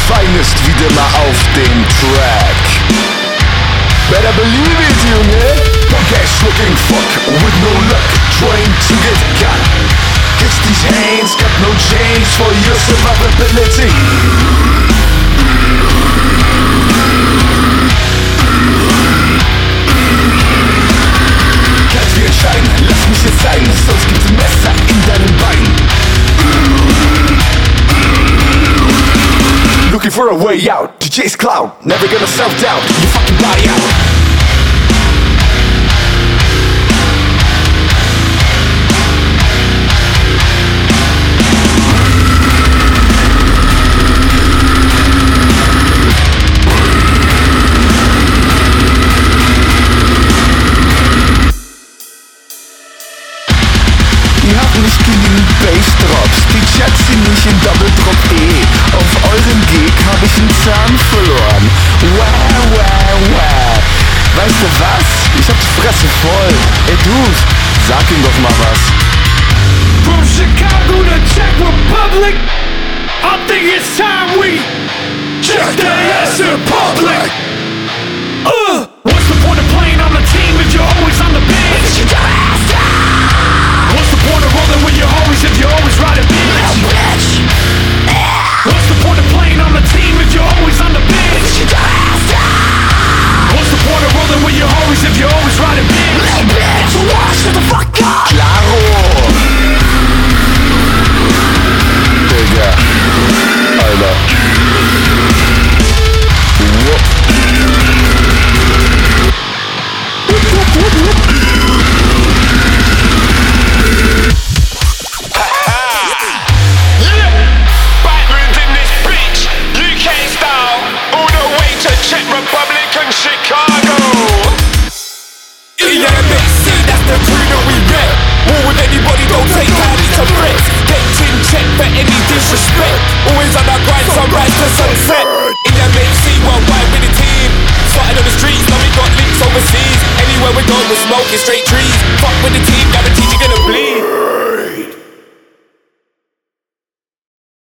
Finest wieder mal auf dem Track. Better believe it, Junge. Punkash looking fuck with no luck, trying to get cut. Kiss these hands, got no change for your survivability. Kannst wie entscheiden, lass mich jetzt zeigen, sonst gibt's ein Messer in deinen Beinen. Looking for a way out, to chase cloud, never gonna self-doubt, your fucking body out. Nicht genügend Bassdrops, die Chats sind nicht in Double Drop E. Auf eurem Gig hab ich einen Zahn verloren. Wah. Weißt du was? Ich hab die Fresse voll. Ey du, sag ihm doch mal was. From Chicago to Czech Republic, I think it's time we check their ass in public. What's the point of playing on the team if you're always on the bench? What's the point of rolling with your homies if you're always riding bitch? What's the point of playing on the team if you're always on the bench? What's the point of rolling with your homies if you're always riding bitch? Shut the fuck up! Claro! Digga, Alter. Czech Republic and Chicago. EMXC, that's the crew that we rep. War with anybody, don't take kindly to threats. Get in check for any disrespect. Always on our grind, sunrise to sunset. EMXC, worldwide with the team. Started on the streets, now we got links overseas. Anywhere we go, we're smoking straight trees. Fuck with the team, guaranteed you're gonna bleed.